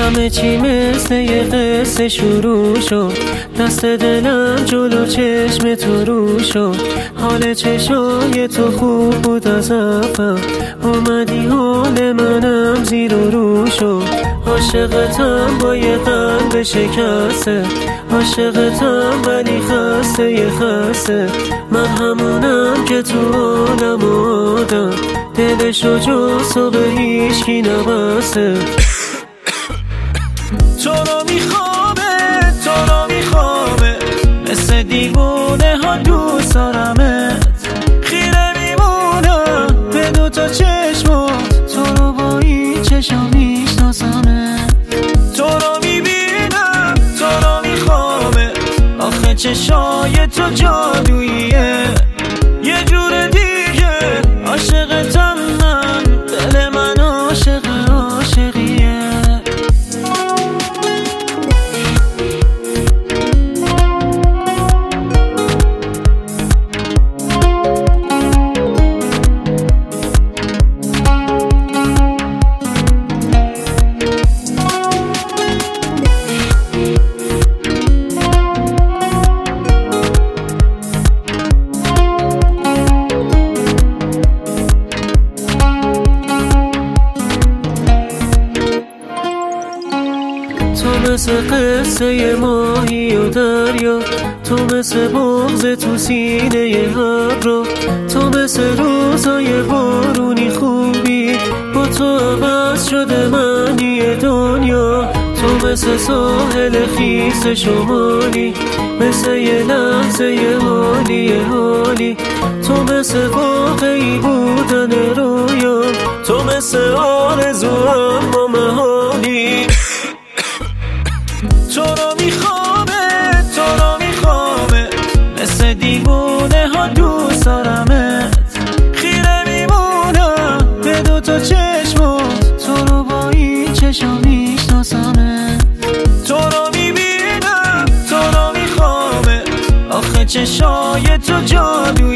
همه چی مثل یه قصه شروع شد، دست دلم جلو چشم تو رو شد. حال چشای تو خوب بود از اول، اومدی حال منم زیر و رو شد. عاشقتم با یه قلب شکسته، عاشقتم ولی خسته یه خسته. من همونم که تو عالم آدم، دلشو جز تو به هیچکی نبسته. تو رو میخوامه مثل دیوونه ها دوست دارمت. خیره میمونم به دوتا چشمات، تو رو با این چشم میشناسمت. تو رو میبینم، تو رو میخوامه، آخه چشای تو جادوییه. یه جور دیگه عاشقتم من، دل من عاشقیه. تو مثل قصه ماهی و دریا، تو مثل بغض تو سینه ابرا، تو مثل روزای بارونی خوبی، با تو عوض شده معنی دنیا. تو مثل ساحل خیس شمالی، مثل یه لحظه یه حالی. تو مثل واقعی بودن رویا، تو مثل آرزو اما محالی. تو رو میخوامه مثل دیوونه ها دوست دارمت. خیره میمونم به دوتا چشمات، تو رو با این چشم میشناسمت. تو رو میبینم، تو رو میخوامه، آخه چشای تو جادو